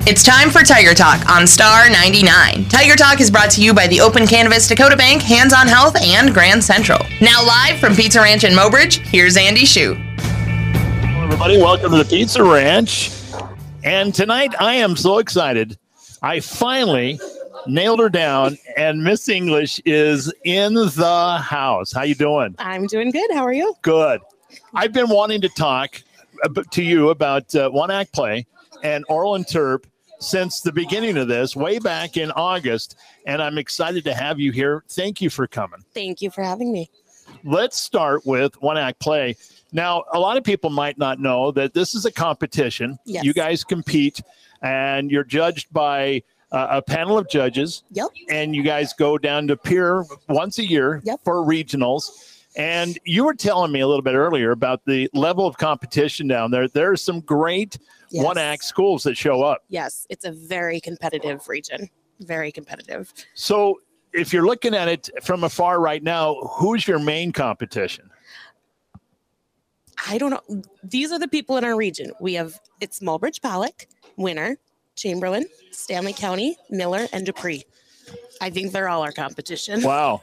It's time for Tiger Talk on Star 99. Tiger Talk is brought to you by the Open Cannabis, Dakota Bank, Hands On Health, and Grand Central. Now live from Pizza Ranch in Mobridge, here's Andy Shue. Hello, everybody. Welcome to the Pizza Ranch. And tonight I am so excited. I finally nailed her down, and Miss English is in the house. How you doing? I'm doing good. How are you? Good. I've been wanting to talk to you about one-act play and Oral and Terp since the beginning of this, way back in August, and I'm excited to have you here. Thank you for coming. Thank you for having me. Let's start with one-act play. Now, a lot of people might not know that this is a competition. Yes. You guys compete, and you're judged by a panel of judges. Yep. And you guys go down to Pierre once a year for regionals. And you were telling me a little bit earlier about the level of competition down there. There are some great one-act schools that show up. Yes, it's a very competitive region. Very competitive. So if you're looking at it from afar right now, who's your main competition? I don't know. These are the people in our region. It's Mulbridge Pollock, Winner, Chamberlain, Stanley County, Miller, and Dupree. I think they're all our competition. Wow.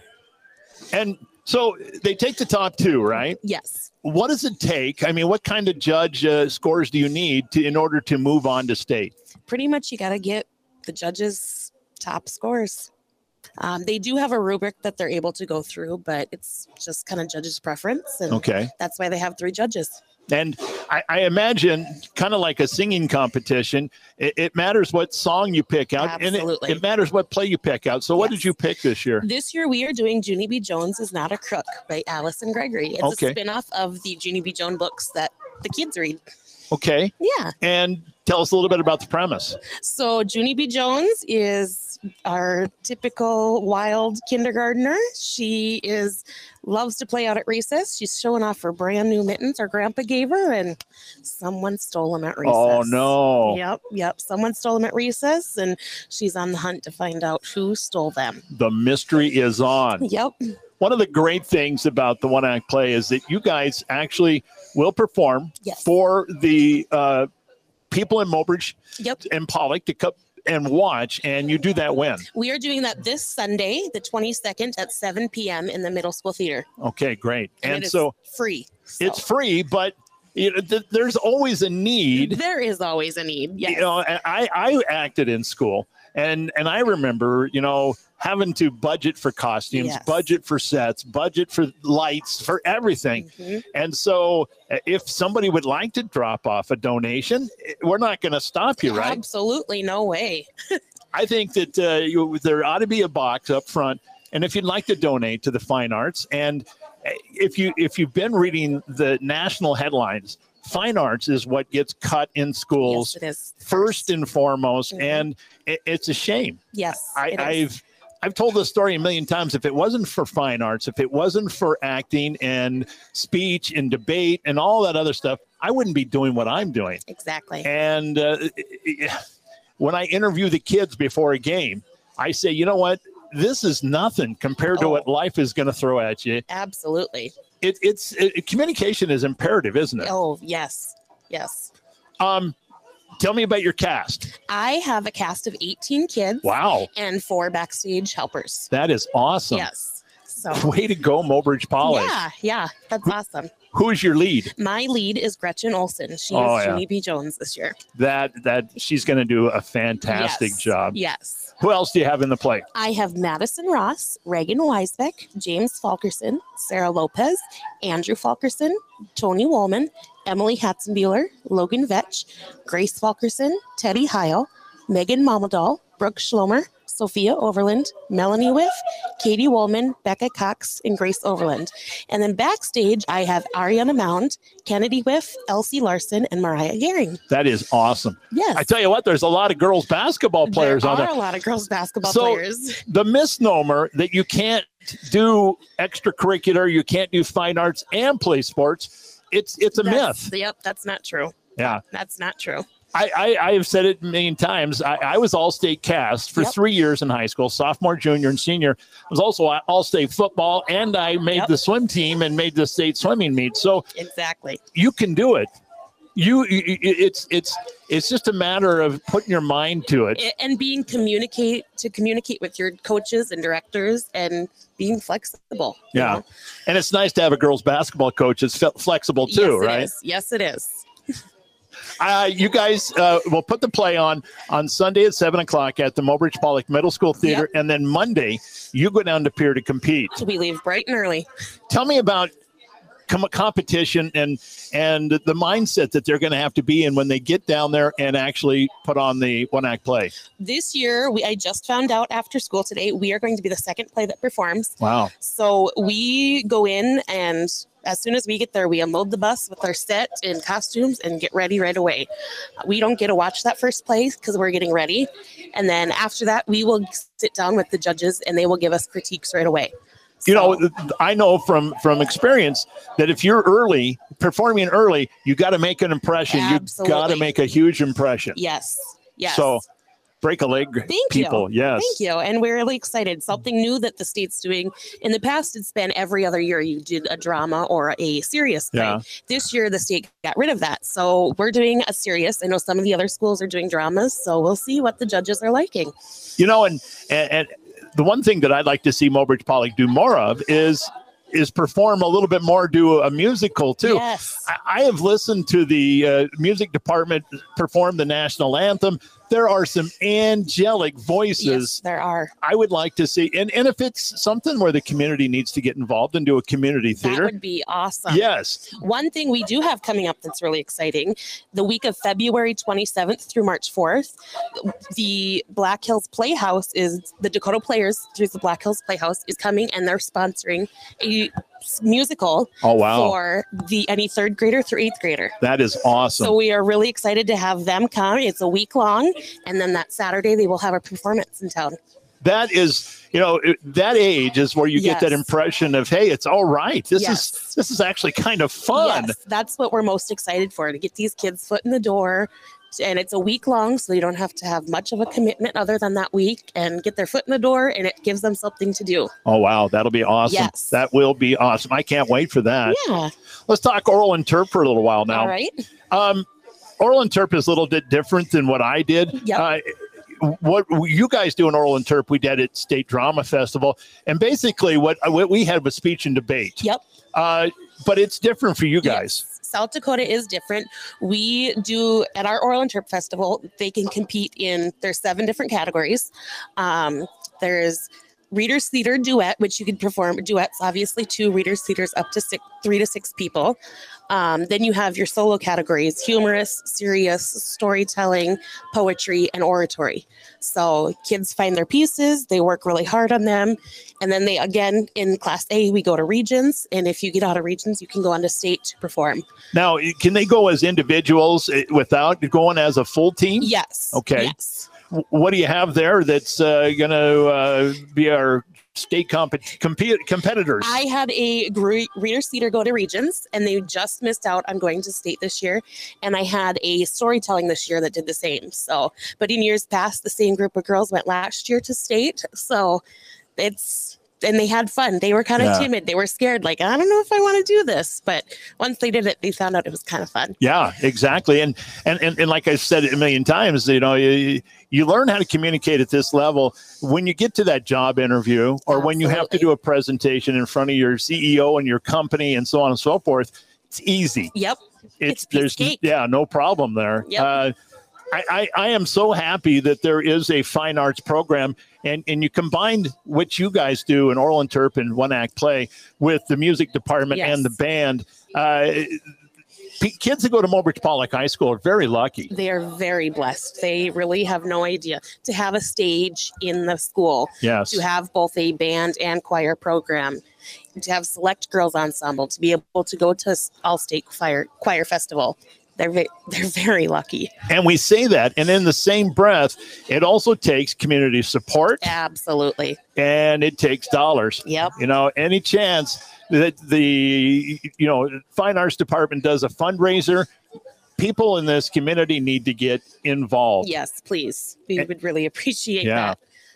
And so they take the top two, right? Yes. What does it take? I mean, what kind of judge scores do you need in order to move on to state? Pretty much you got to get the judges' top scores. They do have a rubric that they're able to go through, but it's just kind of judges' preference. And that's why they have 3 judges. And I imagine kind of like a singing competition, it matters what song you pick out. Absolutely. And it matters what play you pick out. So what did you pick this year? This year we are doing Junie B. Jones is Not a Crook by Allison Gregory. It's a spinoff of the Junie B. Jones books that the kids read. Okay. Yeah. And tell us a little bit about the premise. So Junie B. Jones is our typical wild kindergartner. She loves to play out at recess. She's showing off her brand new mittens her grandpa gave her, and someone stole them at recess. Oh, no. Yep. Someone stole them at recess, and she's on the hunt to find out who stole them. The mystery is on. Yep. One of the great things about the one-act play is that you guys actually will perform for the people in Mobridge and Pollock to come and watch, and you do that when? We are doing that this Sunday, the 22nd at 7 p.m. in the middle school theater. Okay, great. And so free. So. It's free, but there's always a need. There is always a need, yes. I acted in school, and I remember, having to budget for costumes, budget for sets, budget for lights, for everything. Mm-hmm. And so if somebody would like to drop off a donation, we're not going to stop you, right? Absolutely. No way. I think that there ought to be a box up front. And if you'd like to donate to the fine arts, and if you've been reading the national headlines, fine arts is what gets cut in schools first and foremost. Mm-hmm. And it's a shame. Yes. I've told this story a million times. If it wasn't for fine arts, if it wasn't for acting and speech and debate and all that other stuff, I wouldn't be doing what I'm doing. Exactly. And when I interview the kids before a game, I say, you know what? This is nothing compared to what life is going to throw at you. Absolutely. Communication is imperative, isn't it? Oh, yes. Yes. Tell me about your cast. I have a cast of 18 kids. Wow. And 4 backstage helpers. That is awesome. Yes. So way to go, Mobridge Pollock. Yeah. That's awesome. Who is your lead? My lead is Gretchen Olson. She is Junie B. Jones this year. That she's going to do a fantastic job. Yes. Who else do you have in the play? I have Madison Ross, Reagan Weisbeck, James Falkerson, Sarah Lopez, Andrew Falkerson, Tony Woolman, Emily Hatzenbuehler, Logan Vetch, Grace Falkerson, Teddy Heil, Megan Mamadal, Brooke Schlomer, Sophia Overland, Melanie Whiff, Katie Woolman, Becca Cox, and Grace Overland. And then backstage, I have Ariana Mound, Kennedy Whiff, Elsie Larson, and Mariah Gehring. That is awesome. Yes. I tell you what, there's a lot of girls basketball players on there. There are a lot of girls basketball players. The misnomer that you can't do extracurricular, you can't do fine arts and play sports, it's a myth. Yep, that's not true. Yeah. That's not true. I have said it a million times. I was all-state cast for 3 years in high school, sophomore, junior, and senior. I was also all-state football, and I made the swim team and made the state swimming meet. So exactly, you can do it. It's just a matter of putting your mind to it. And being communicate with your coaches and directors and being flexible. Yeah. And it's nice to have a girls basketball coach that's flexible too, right? Yes, it is. You guys will put the play on Sunday at 7:00 at the Mobridge Pollock Middle School Theater. And then Monday you go down to Pierre to compete. We leave bright and early. Tell me about competition and the mindset that they're going to have to be in when they get down there and actually put on the one-act play. This year, I just found out after school today, we are going to be the second play that performs. Wow. So we go in, and as soon as we get there, we unload the bus with our set and costumes and get ready right away. We don't get to watch that first play because we're getting ready. And then after that, we will sit down with the judges and they will give us critiques right away. You know, I know from experience that if you're performing early, you got to make an impression. Absolutely. You got to make a huge impression. Yes. So break a leg, people. Yes. Thank you. And we're really excited. Something new that the state's doing. In the past, it's been every other year you did a drama or a serious play. Yeah. This year, the state got rid of that. So we're doing a serious. I know some of the other schools are doing dramas. So we'll see what the judges are liking. You know, and the one thing that I'd like to see Mobridge Pollock do more of is perform a little bit more, do a musical too. Yes. I have listened to the music department perform the national anthem. There are some angelic voices. Yes, there are. I would like to see, and if it's something where the community needs to get involved and do a community theater. That would be awesome. Yes. One thing we do have coming up that's really exciting, the week of February 27th through March 4th, the Black Hills Playhouse the Dakota Players through the Black Hills Playhouse is coming, and they're sponsoring a musical for any third grader through eighth grader. That is awesome. So we are really excited to have them come. It's a week long, and then that Saturday they will have a performance in town. That is, that age is where you get that impression of, hey, it's all right. This is actually kind of fun. Yes, that's what we're most excited for, to get these kids' foot in the door. And it's a week long, so you don't have to have much of a commitment other than that week, and get their foot in the door, and it gives them something to do. Oh, wow. That'll be awesome. Yes. That will be awesome. I can't wait for that. Yeah. Let's talk oral interp for a little while now. All right. Oral interp is a little bit different than what I did. Yep. What you guys do in oral interp, we did at State Drama Festival. And basically what we had was speech and debate. Yep. But it's different for you guys. Yes. South Dakota is different. We do, at our Oral Interp Festival, they can compete there's 7 different categories. There's Reader's Theater Duet, which you can perform duets, obviously 2 Reader's Theaters up to 3 to 6 people. Then you have your solo categories: humorous, serious, storytelling, poetry, and oratory. So kids find their pieces, they work really hard on them. And then in Class A, we go to regions. And if you get out of regions, you can go on to state to perform. Now, can they go as individuals without going as a full team? Yes. Okay. Yes. What do you have there that's going to be our state competitors? I had a Reader's Theater go to regions, and they just missed out on going to state this year. And I had a storytelling this year that did the same. So, but in years past, the same group of girls went last year to state. So and they had fun. They were kind of timid. They were scared. Like, I don't know if I want to do this. But once they did it, they found out it was kind of fun. Yeah, exactly. And like I said a million times, you learn how to communicate at this level when you get to that job interview, or when you have to do a presentation in front of your CEO and your company and so on and so forth. It's easy. Yep. There's no problem there. Yep. I am so happy that there is a fine arts program, and you combined what you guys do in oral interp and one act play with the music department and the band. Kids that go to Mobridge Pollock High School are very lucky. They are very blessed. They really have no idea to have a stage in the school. Yes. To have both a band and choir program, to have select girls ensemble, to be able to go to All-State Choir Festival. They're very lucky. And we say that, and in the same breath, it also takes community support. Absolutely. And it takes dollars. Yep. Any chance that the fine arts department does a fundraiser, people in this community need to get involved. Yes, please. We would really appreciate that.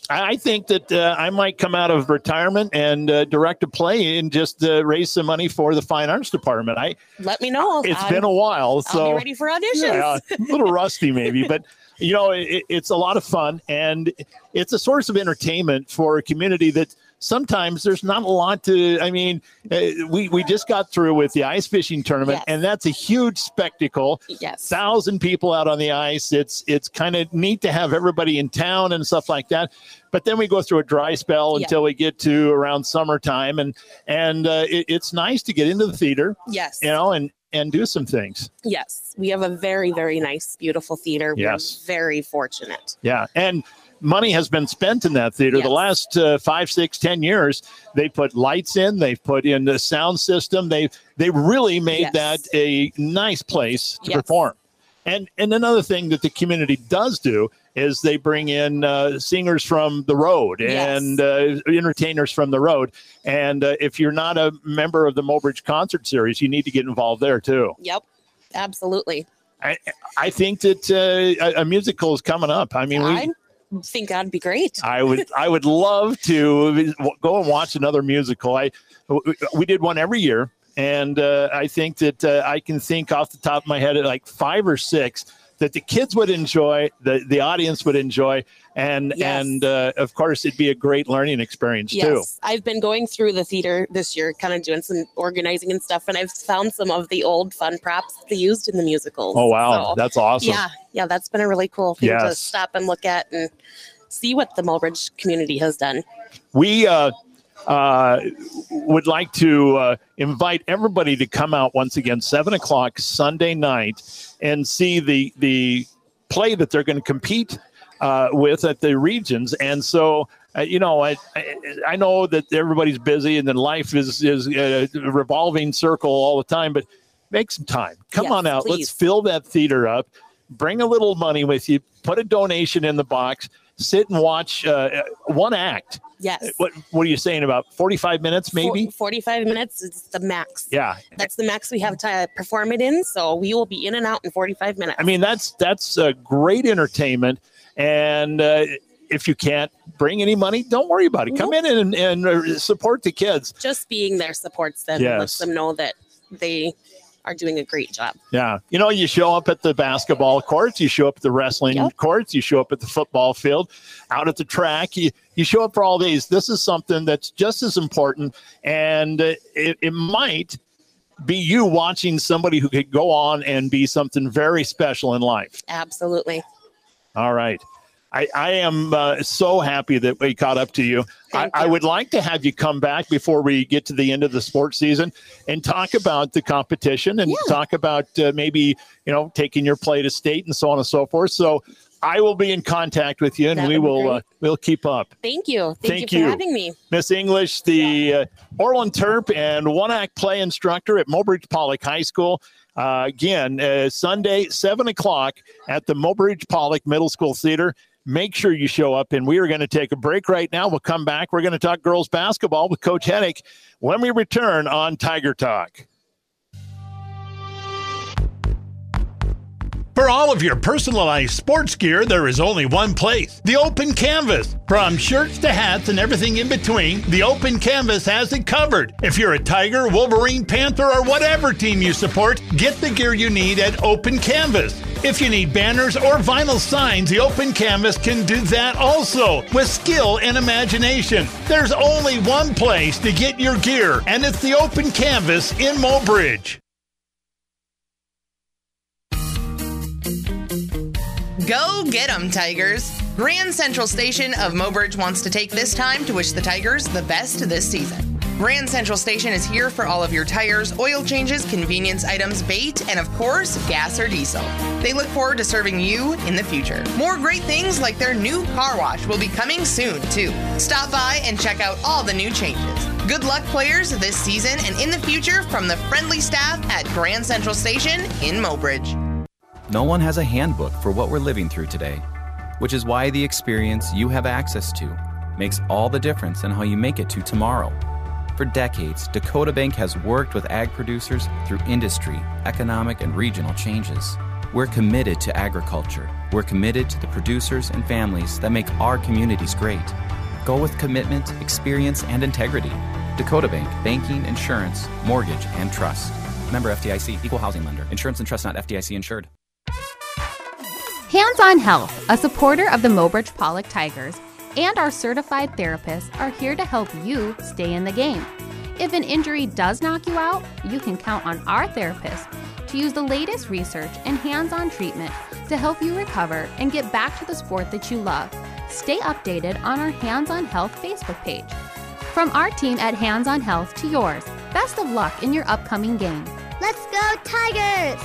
I think that I might come out of retirement and direct a play and just raise some money for the Fine Arts Department. Let me know. It's been a while, so I'll be ready for auditions. Yeah, a little rusty maybe, but it's a lot of fun, and it's a source of entertainment for a community that sometimes there's not a lot to. I mean, we just got through with the ice fishing tournament, and that's a huge spectacle. Yes, 1,000 people out on the ice. It's kind of neat to have everybody in town and stuff like that. But then we go through a dry spell until we get to around summertime, and it's nice to get into the theater. Yes, and do some things. Yes, we have a very, very nice, beautiful theater. Yes. We're very fortunate. Yeah, and money has been spent in that theater. The last 5, 6, 10 years. They put lights in. They've put in the sound system. They really made that a nice place to perform. And another thing that the community does do is they bring in singers from the road and entertainers from the road. And if you're not a member of the Mobridge Concert Series, you need to get involved there too. Yep, absolutely. I think that a musical is coming up. I mean, I think that'd be great. I would love to go and watch another musical. We did one every year. And I think that I can think off the top of my head at like 5 or 6 that the kids would enjoy, the audience would enjoy, and of course it'd be a great learning experience too. I've been going through the theater this year, kind of doing some organizing and stuff, and I've found some of the old fun props they used in the musicals. Oh wow, that's awesome! Yeah, that's been a really cool thing to stop and look at and see what the Mobridge community has done. We would like to invite everybody to come out once again, 7:00 Sunday night, and see the play that they're going to compete with at the regions. And so, I know that everybody's busy and then life is a revolving circle all the time, but make some time. Come on out. Please. Let's fill that theater up. Bring a little money with you. Put a donation in the box. Sit and watch one act. Yes. What are you saying, about 45 minutes maybe? 45 minutes is the max. Yeah. That's the max we have to perform it in. So we will be in and out in 45 minutes. I mean, that's great entertainment. And if you can't bring any money, don't worry about it. Come in and support the kids. Just being there supports them and lets them know that they are doing a great job. Yeah. You show up at the basketball courts, you show up at the wrestling courts, you show up at the football field, out at the track, you show up for all these. This is something that's just as important. And it might be you watching somebody who could go on and be something very special in life. Absolutely. All right. I am so happy that we caught up to you. I would like to have you come back before we get to the end of the sports season and talk about the competition and talk about maybe, taking your play to state and so on and so forth. So I will be in contact with you, and we'll keep up. Thank you. Thank you for having me. Miss English, the Orland Terp and one-act play instructor at Mobridge Pollock High School. Again, Sunday, 7:00 at the Mobridge Pollock Middle School Theater. Make sure you show up, and we are going to take a break right now. We'll come back. We're going to talk girls basketball with Coach Hennick when we return on Tiger Talk. For all of your personalized sports gear, there is only one place, the Open Canvas. From shirts to hats and everything in between, the Open Canvas has it covered. If you're a Tiger, Wolverine, Panther, or whatever team you support, get the gear you need at Open Canvas. If you need banners or vinyl signs, the Open Canvas can do that also, with skill and imagination. There's only one place to get your gear, and it's the Open Canvas in Mobridge. Go get 'em, Tigers! Grand Central Station of Mobridge wants to take this time to wish the Tigers the best this season. Grand Central Station is here for all of your tires, oil changes, convenience items, bait, and of course, gas or diesel. They look forward to serving you in the future. More great things like their new car wash will be coming soon, too. Stop by and check out all the new changes. Good luck, players, this season and in the future from the friendly staff at Grand Central Station in Mobridge. No one has a handbook for what we're living through today, which is why the experience you have access to makes all the difference in how you make it to tomorrow. For decades, Dakota Bank has worked with ag producers through industry, economic, and regional changes. We're committed to agriculture. We're committed to the producers and families that make our communities great. Go with commitment, experience, and integrity. Dakota Bank, banking, insurance, mortgage, and trust. Member FDIC, equal housing lender. Insurance and trust not FDIC insured. Hands on Health, a supporter of the Mobridge Pollock Tigers, and our certified therapists are here to help you stay in the game. If an injury does knock you out, you can count on our therapists to use the latest research and hands-on treatment to help you recover and get back to the sport that you love. Stay updated on our Hands on Health Facebook page. From our team at Hands on Health to yours, best of luck in your upcoming game. Let's go Tigers!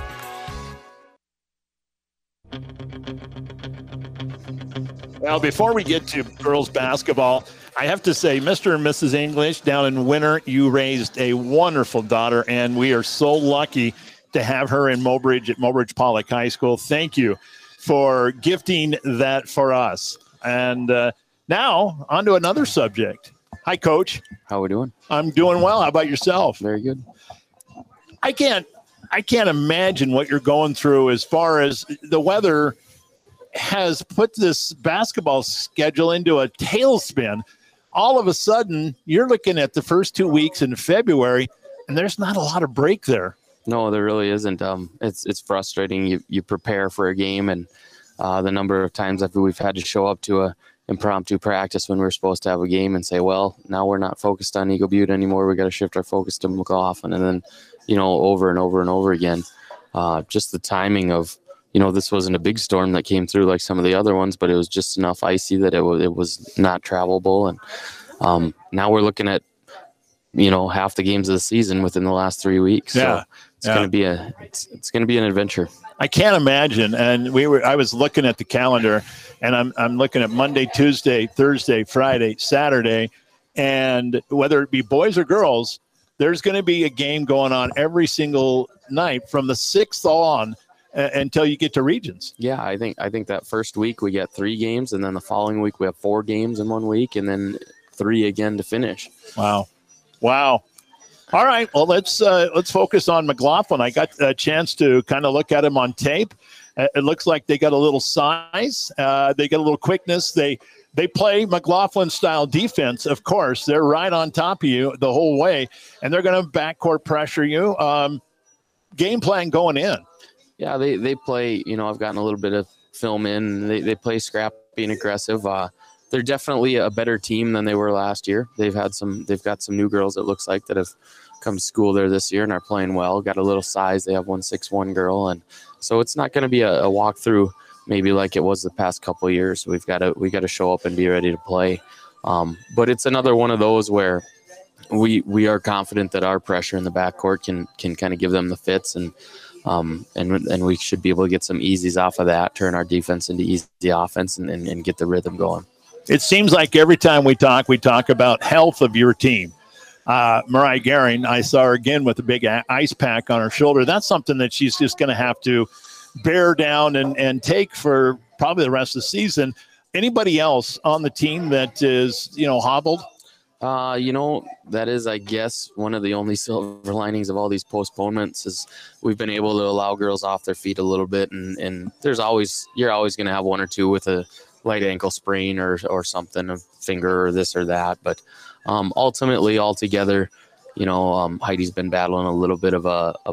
Well, before we get to girls basketball, I have to say, Mr. and Mrs. English down in Winter, you raised a wonderful daughter, and we are so lucky to have her in Mobridge at Mobridge Pollock High School. Thank you for gifting that for us. And now, on to another subject. Hi, Coach. How are we doing? I'm doing well. How about yourself? Very good. I can't imagine what you're going through as far as the weather has put this basketball schedule into a tailspin. All of a sudden, you're looking at the first 2 weeks in February, and there's not a lot of break there. No, there really isn't. It's frustrating. You prepare for a game, and the number of times that we've had to show up to a impromptu practice when we're supposed to have a game and say, well, now we're not focused on Eagle Butte anymore. We got to shift our focus to McLaughlin, and then, over and over and over again. Just the timing of, this wasn't a big storm that came through like some of the other ones, but it was just enough icy that it was not travelable. And now we're looking at, half the games of the season within the last 3 weeks. Yeah. So it's going to be an adventure. I can't imagine. And I was looking at the calendar, and I'm looking at Monday, Tuesday, Thursday, Friday, Saturday, and whether it be boys or girls, there's going to be a game going on every single night from the 6th on until you get to regions. Yeah, I think that first week we get 3 games, and then the following week we have 4 games in 1 week, and then 3 again to finish. Wow. All right, well, let's focus on McLaughlin. I got a chance to kind of look at them on tape. It looks like they got a little size. They got a little quickness. They play McLaughlin-style defense, of course. They're right on top of you the whole way, and they're going to backcourt pressure you. Game plan going in. Yeah, they play, I've gotten a little bit of film in. They play scrappy and aggressive. They're definitely a better team than they were last year. They've got some new girls, it looks like, that have come to school there this year and are playing well. Got a little size. They have 161 girl, and so it's not going to be a walkthrough maybe like it was the past couple of years. We got to show up and be ready to play. But it's another one of those where we are confident that our pressure in the backcourt can kind of give them the fits, and we should be able to get some easies off of that, turn our defense into easy offense, and get the rhythm going. It seems like every time we talk about health of your team. Mariah Garing, I saw her again with a big ice pack on her shoulder. That's something that she's just going to have to bear down and take for probably the rest of the season. Anybody else on the team that is, hobbled? That is, I guess, one of the only silver linings of all these postponements is we've been able to allow girls off their feet a little bit. And you're always going to have one or two with a light ankle sprain or something, a finger or this or that. But ultimately, altogether, Heidi's been battling a little bit of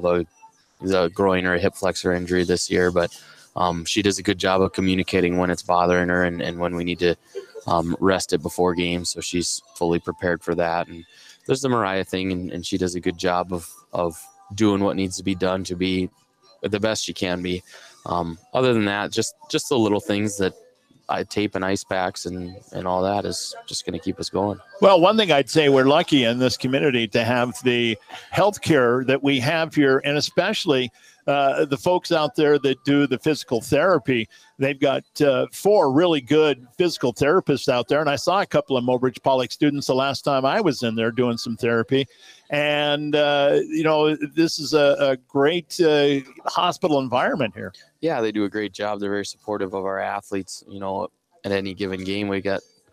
a groin or a hip flexor injury this year, but she does a good job of communicating when it's bothering her and when we need to rest it before games. So she's fully prepared for that. And there's the Mariah thing, and she does a good job of doing what needs to be done to be the best she can be. Other than that, just the little things that tape and ice packs and all that is just going to keep us going. Well, one thing I'd say, we're lucky in this community to have the healthcare that we have here, and especially the folks out there that do the physical therapy. They've got 4 really good physical therapists out there, and I saw a couple of Mobridge Pollock students the last time I was in there doing some therapy. And, this is a great hospital environment here. Yeah, they do a great job. They're very supportive of our athletes. At any given game, we got a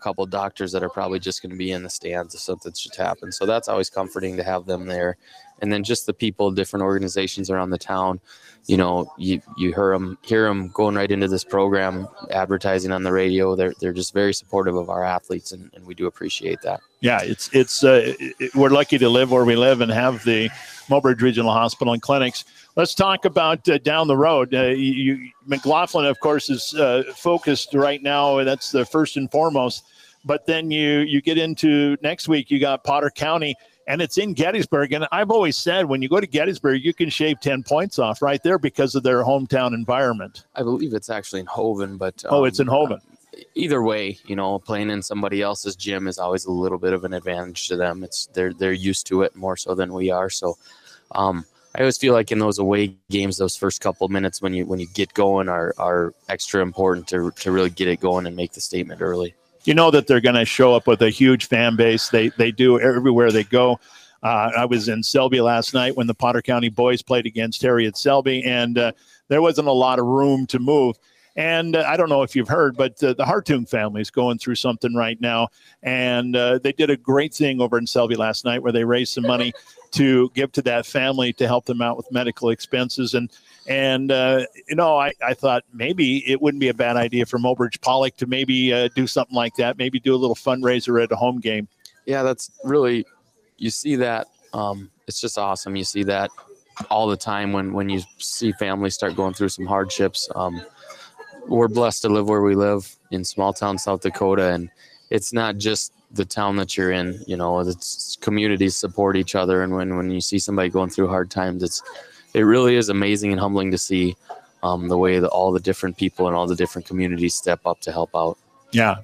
couple doctors that are probably just going to be in the stands if something should happen. So that's always comforting to have them there. And then just the people, different organizations around the town, you know, you hear them going right into this program, advertising on the radio. They're just very supportive of our athletes, and we do appreciate that. Yeah, we're lucky to live where we live and have the Mobridge Regional Hospital and Clinics. Let's talk about down the road. McLaughlin, of course, is focused right now. That's the first and foremost. But then you get into next week, you got Potter County, and it's in Gettysburg. And I've always said when you go to Gettysburg, you can shave 10 points off right there because of their hometown environment. I believe it's actually in Hoven, but it's in Hoven. Either way, you know, playing in somebody else's gym is always a little bit of an advantage to them. They're used to it more so than we are. So I always feel like in those away games, those first couple minutes when you get going are extra important to really get it going and make the statement early. You know that they're going to show up with a huge fan base. They do everywhere they go. I was in Selby last night when the Potter County boys played against Harriet Selby, and there wasn't a lot of room to move. And I don't know if you've heard, but the Hartung family is going through something right now. And they did a great thing over in Selby last night where they raised some money to give to that family to help them out with medical expenses. And you know, I thought maybe it wouldn't be a bad idea for Mobridge Pollock to maybe do something like that, maybe do a little fundraiser at a home game. Yeah, that's really, you see that. It's just awesome. You see that all the time when you see families start going through some hardships. We're blessed to live where we live in small town South Dakota, and it's not just the town that you're in. You know, it's communities support each other, and when you see somebody going through hard times, it really is amazing and humbling to see the way that all the different people and all the different communities step up to help out. Yeah,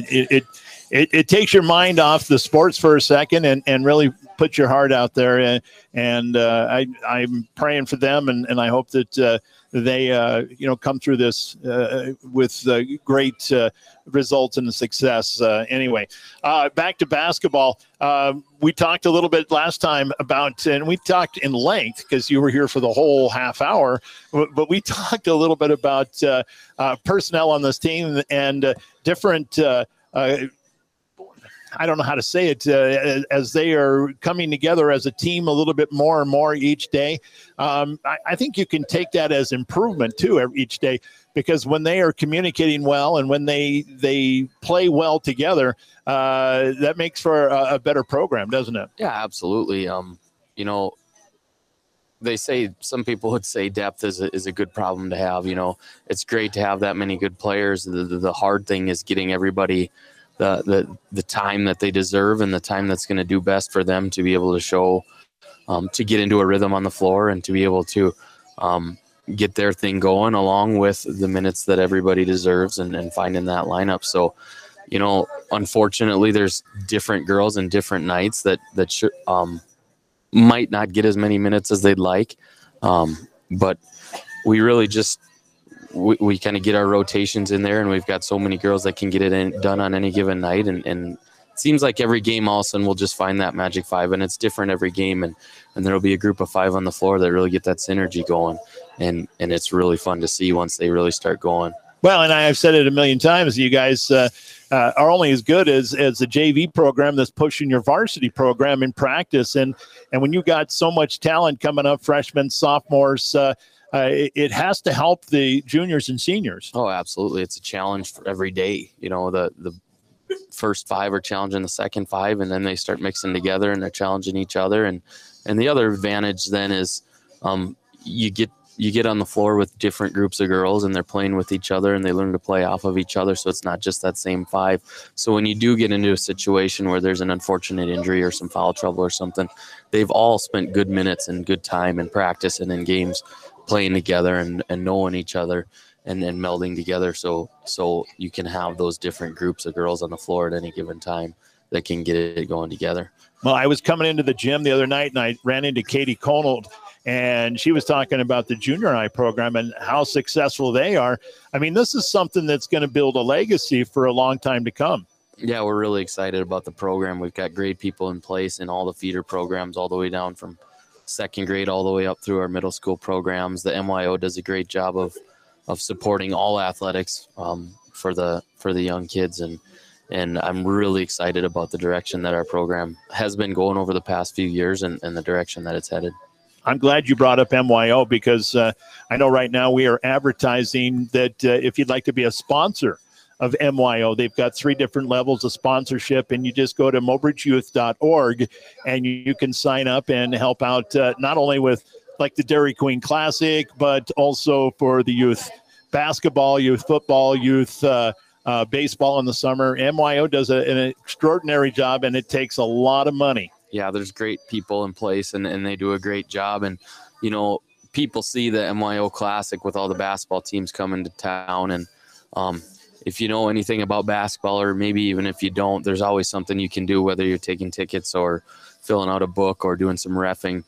it takes your mind off the sports for a second and really put your heart out there. And I'm praying for them, and I hope that they come through this with great results and success. Anyway, back to basketball. We talked a little bit last time about, and we talked in length because you were here for the whole half hour, but we talked a little bit about personnel on this team and different I don't know how to say it, as they are coming together as a team a little bit more and more each day. I think you can take that as improvement too each day, because when they are communicating well and when they play well together, that makes for a better program, doesn't it? Yeah, absolutely. You know, they say, some people would say depth is a good problem to have. You know, it's great to have that many good players. The hard thing is getting everybody the time that they deserve and the time that's going to do best for them to be able to show, to get into a rhythm on the floor and to be able to get their thing going along with the minutes that everybody deserves and finding that lineup. So, you know, unfortunately there's different girls and different nights that should, might not get as many minutes as they'd like. But we really just, we kind of get our rotations in there, and we've got so many girls that can get it done on any given night. And it seems like every game all of a sudden we'll just find that magic five, and it's different every game. And there'll be a group of five on the floor that really get that synergy going. And it's really fun to see once they really start going. Well, and I've said it a million times, you guys are only as good as the JV program that's pushing your varsity program in practice. And when you got so much talent coming up, freshmen, sophomores, it has to help the juniors and seniors. Oh, absolutely. It's a challenge for every day. You know, the first five are challenging the second five, and then they start mixing together and they're challenging each other. And the other advantage then is you get on the floor with different groups of girls, and they're playing with each other, and they learn to play off of each other. So it's not just that same five. So when you do get into a situation where there's an unfortunate injury or some foul trouble or something, they've all spent good minutes and good time in practice and in games playing together and knowing each other and melding together. So you can have those different groups of girls on the floor at any given time that can get it going together. Well, I was coming into the gym the other night, and I ran into Katie Conold, and she was talking about the junior high program and how successful they are. I mean, this is something that's going to build a legacy for a long time to come. Yeah, we're really excited about the program. We've got great people in place in all the feeder programs, all the way down from second grade all the way up through our middle school programs. The MYO does a great job of supporting all athletics for the young kids, and And I'm really excited about the direction that our program has been going over the past few years and the direction that it's headed. I'm glad you brought up MYO because I know right now we are advertising that if you'd like to be a sponsor of MYO, they've got 3 different levels of sponsorship, and you just go to mobridgeyouth.org and you can sign up and help out not only with like the Dairy Queen Classic, but also for the youth basketball, youth football, youth baseball in the summer. MYO does an extraordinary job, and it takes a lot of money. Yeah, there's great people in place, and they do a great job. And, you know, people see the MYO Classic with all the basketball teams coming to town. And if you know anything about basketball, or maybe even if you don't, there's always something you can do, whether you're taking tickets or filling out a book or doing some reffing.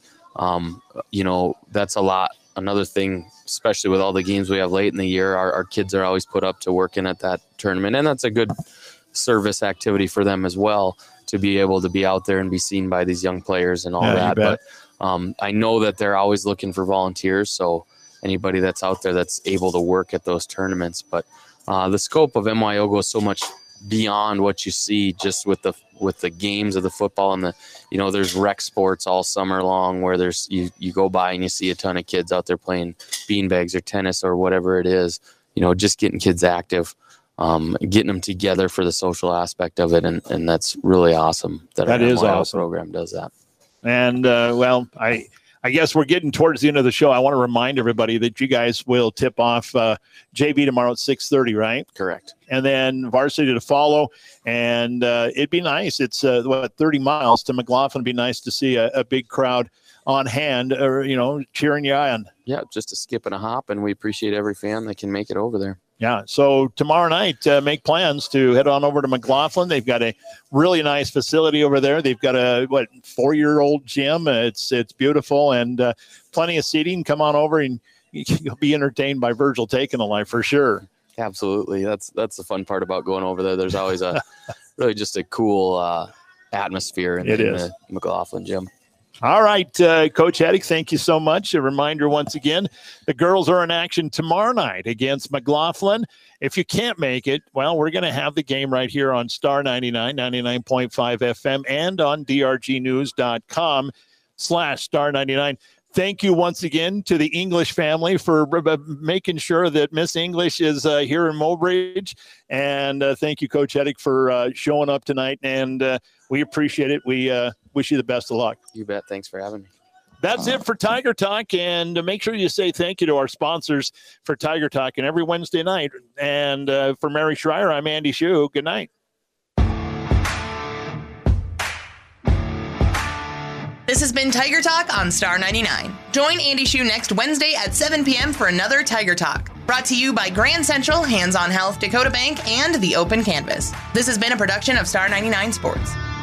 You know, that's a lot. Another thing, especially with all the games we have late in the year, our kids are always put up to working at that tournament. And that's a good service activity for them as well, to be able to be out there and be seen by these young players and all that. But I know that they're always looking for volunteers. So anybody that's out there that's able to work at those tournaments. But the scope of MYO goes so much beyond what you see just with the games of the football and the, you know, there's rec sports all summer long where there's you go by and you see a ton of kids out there playing beanbags or tennis or whatever it is, you know, just getting kids active, getting them together for the social aspect of it. And that's really awesome that our MYO program does that. And well, I guess we're getting towards the end of the show. I want to remind everybody that you guys will tip off JV tomorrow at 6:30, right? Correct. And then varsity to follow. And it'd be nice. It's 30 miles to McLaughlin. It'd be nice to see a big crowd on hand, or, you know, cheering you on. Yeah, just a skip and a hop. And we appreciate every fan that can make it over there. Yeah, so tomorrow night, make plans to head on over to McLaughlin. They've got a really nice facility over there. They've got a 4-year-old gym. It's beautiful, and plenty of seating. Come on over, and you'll be entertained by Virgil Takenalai for sure. Absolutely, that's the fun part about going over there. There's always a really just a cool atmosphere in the McLaughlin gym. All right, Coach Heddick, thank you so much. A reminder once again, the girls are in action tomorrow night against McLaughlin. If you can't make it, well, we're going to have the game right here on Star 99, 99.5 FM, and on drgnews.com/star99. Thank you once again to the English family for making sure that Miss English is here in Mobridge. And thank you, Coach Heddick, for showing up tonight. And we appreciate it. We wish you the best of luck. You bet. Thanks for having me. That's it for Tiger Talk. And make sure you say thank you to our sponsors for Tiger Talk and every Wednesday night. And for Mary Schreier, I'm Andy Shue. Good night. This has been Tiger Talk on Star 99. Join Andy Shue next Wednesday at 7 p.m. for another Tiger Talk. Brought to you by Grand Central, Hands on Health, Dakota Bank, and the Open Canvas. This has been a production of Star 99 Sports.